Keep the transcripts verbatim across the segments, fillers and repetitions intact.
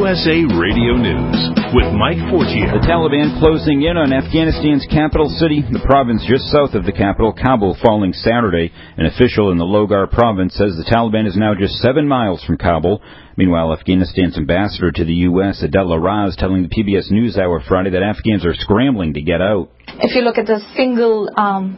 S A Radio News with Mike Fortier. The Taliban closing in on Afghanistan's capital city, the province just south of the capital, Kabul, falling Saturday. An official in the Logar province says the Taliban is now just seven miles from Kabul. Meanwhile, Afghanistan's ambassador to the U S, Adela Raz, telling the P B S NewsHour Friday that Afghans are scrambling to get out. If you look at the single um,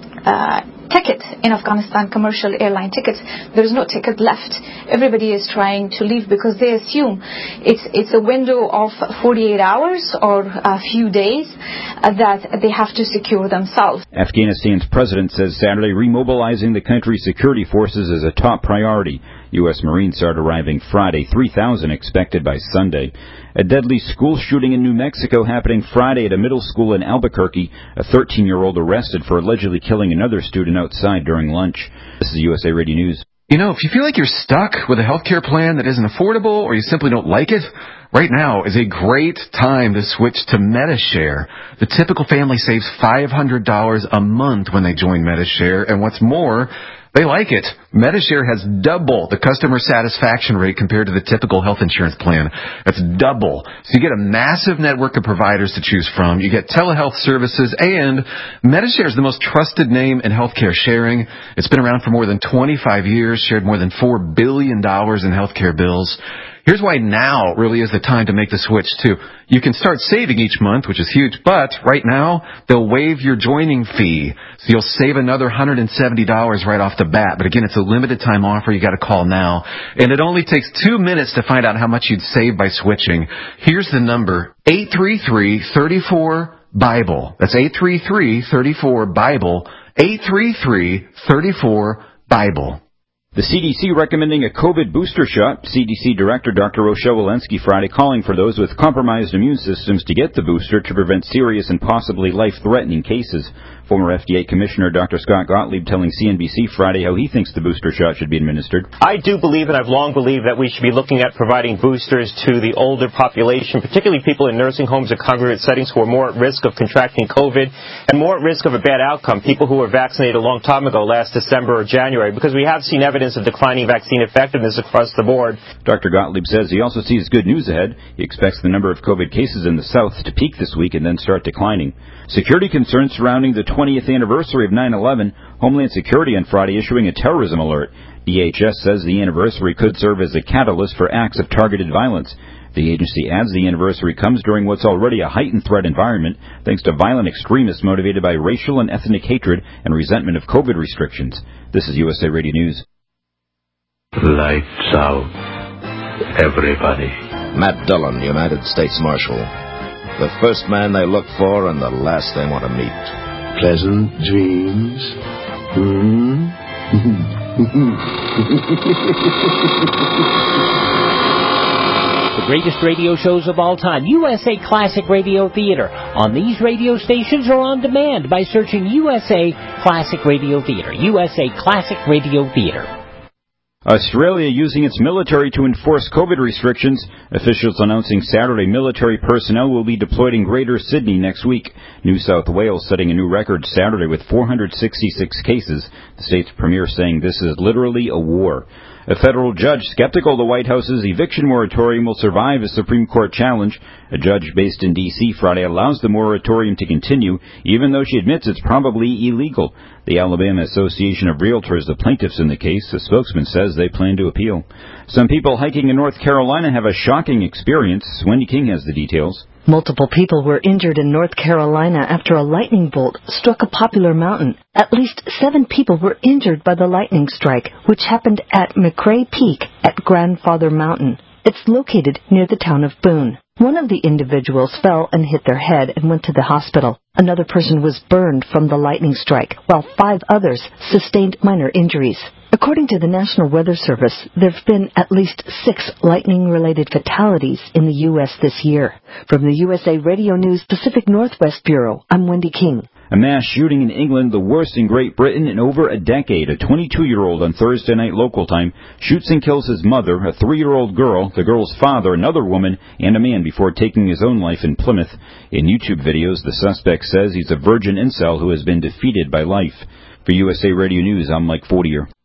uh, ticket in Afghanistan, commercial airline tickets, there is no ticket left. Everybody is trying to leave because they assume it's it's a window of forty-eight hours or a few days uh, that they have to secure themselves. Afghanistan's president says Saturday remobilizing the country's security forces is a top priority. U S Marines start arriving Friday, three thousand expected by Sunday. A deadly school shooting in New Mexico happening Friday at a middle school in Albuquerque. A thirteen-year-old arrested for allegedly killing another student outside during lunch. This is U S A Radio News. You know, if you feel like you're stuck with a health care plan that isn't affordable or you simply don't like it, right now is a great time to switch to MediShare. The typical family saves five hundred dollars a month when they join MediShare, and what's more, they like it. MediShare has double the customer satisfaction rate compared to the typical health insurance plan. That's double. So you get a massive network of providers to choose from. You get telehealth services, and MediShare is the most trusted name in healthcare sharing. It's been around for more than twenty-five years, shared more than four billion dollars in healthcare bills. Here's why now really is the time to make the switch, too. You can start saving each month, which is huge, but right now, they'll waive your joining fee. So you'll save another one hundred seventy dollars right off the bat. But again, it's a limited time offer. You got to call now. And it only takes two minutes to find out how much you'd save by switching. Here's the number, eight three three, three four, BIBLE. That's eight three three, three four, BIBLE. eight three three, three four, BIBLE. The C D C recommending a COVID booster shot. C D C Director Doctor Rochelle Walensky Friday calling for those with compromised immune systems to get the booster to prevent serious and possibly life-threatening cases. Former F D A Commissioner Doctor Scott Gottlieb telling C N B C Friday how he thinks the booster shot should be administered. I do believe, and I've long believed, that we should be looking at providing boosters to the older population, particularly people in nursing homes or congregate settings who are more at risk of contracting COVID and more at risk of a bad outcome, people who were vaccinated a long time ago, last December or January, because we have seen evidence of declining vaccine effectiveness across the board. Doctor Gottlieb says he also sees good news ahead. He expects the number of COVID cases in the South to peak this week and then start declining. Security concerns surrounding the twentieth anniversary of nine eleven, Homeland Security on Friday issuing a terrorism alert. D H S says the anniversary could serve as a catalyst for acts of targeted violence. The agency adds the anniversary comes during what's already a heightened threat environment thanks to violent extremists motivated by racial and ethnic hatred and resentment of COVID restrictions. This is U S A Radio News. Lights out, everybody. Matt Dillon, United States Marshal. The first man they look for and the last they want to meet. Pleasant dreams. Hmm? The greatest radio shows of all time, U S A Classic Radio Theater, on these radio stations or on demand by searching U S A Classic Radio Theater. U S A Classic Radio Theater. Australia using its military to enforce COVID restrictions. Officials announcing Saturday military personnel will be deployed in Greater Sydney next week. New South Wales setting a new record Saturday with four hundred sixty-six cases. The state's premier saying this is literally a war. A federal judge skeptical the White House's eviction moratorium will survive a Supreme Court challenge. A judge based in D C Friday allows the moratorium to continue, even though she admits it's probably illegal. The Alabama Association of Realtors, the plaintiffs in the case, the spokesman says they plan to appeal. Some people hiking in North Carolina have a shocking experience. Wendy King has the details. Multiple people were injured in North Carolina after a lightning bolt struck a popular mountain. At least seven people were injured by the lightning strike, which happened at McRae Peak at Grandfather Mountain. It's located near the town of Boone. One of the individuals fell and hit their head and went to the hospital. Another person was burned from the lightning strike, while five others sustained minor injuries. According to the National Weather Service, there have been at least six lightning-related fatalities in the U S this year. From the U S A Radio News Pacific Northwest Bureau, I'm Wendy King. A mass shooting in England, the worst in Great Britain in over a decade. A twenty-two-year-old on Thursday night local time shoots and kills his mother, a three-year-old girl, the girl's father, another woman, and a man before taking his own life in Plymouth. In YouTube videos, the suspect says he's a virgin incel who has been defeated by life. For U S A Radio News, I'm Mike Fortier.